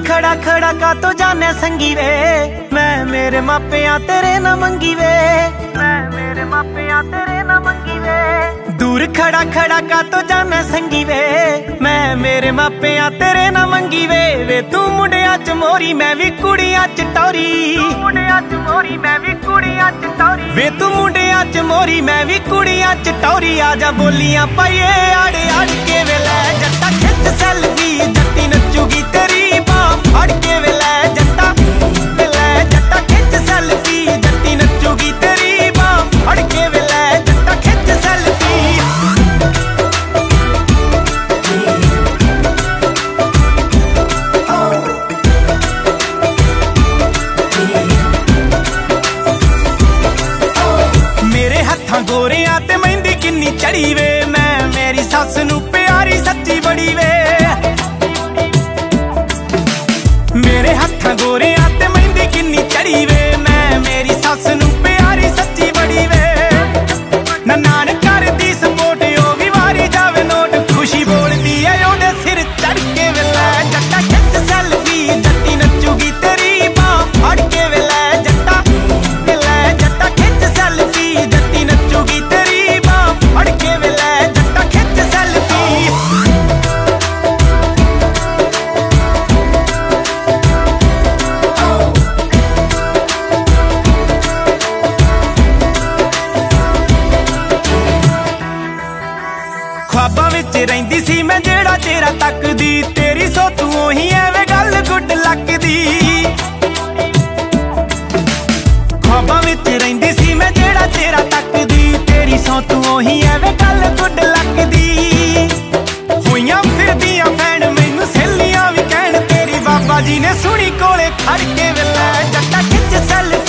खड़ा खड़ा का तो जाने संगी वे, मैं मेरे मापिया तेरे ना मंगी वे, मैं मेरे मापिया तेरे ना मंगी वे। दूर खड़ा खड़ा का तो जाने संगी वे, मैं मेरे मापिया तेरे ना मंगी वे। वे तू मुंडिया च मोरी मैं भी कुड़िया च टोरी, मुंडिया च मोरी मैं भी कुड़िया च टोरी। वे तू मुंडिया च मोरी मैं भी कुड़िया च टोरी। आजा बोलियां पाइए आड़े आड़ के वे लै जट्टा खिच सेल्फी, जट्टी नचूगी तेरी बाह फड़ के वे लै जट्टा खिच सेल्फी, जट्टी नचूगी तेरी बाह फड़ के वे लै जट्टा खिच सेल्फी। मेरे हत्थां गोरियां ते मेहंदी किन्नी चढ़ी वे, मैं मेरी सस नू प्यारी सच्ची बड़ी वे। मेरे हत्थां गोरियां ते मेहंदी किन्नी चढ़ी वे, मैं मेरी सस नू प्यारी सच्ची बड़ी वे। नान कर दी सपोर्ट ओ भी वारी जावे नोट, खुशी बोलदी है ओदे सिर चढ़ के वे लै जट्टा खिच सेल्फी, जट्टी नचूगी तेरी बाह फड़ के वे लै जट्टा खिच सेल्फी, जट्टी नचूगी तेरी बाह फड़ के वे लै जट्टा खिच सेल्फी। ख्वाबां विच रहिंदी सी मैं जेड़ा तेरा तकदी, तेरी सोतू ओही एवें गल गुड लगदी। ख्वाबां विच रहिंदी सी मैं जेड़ा तेरा तकदी, तेरी सोतू ओही एवें गल गुड लगदी। होइयां फिरदियां फैन मैनू सहेलियां भी कहण, तेरी बाबा जी ने सुनी कोले खड़ के वे लै जट्टा खिच सेल्फी।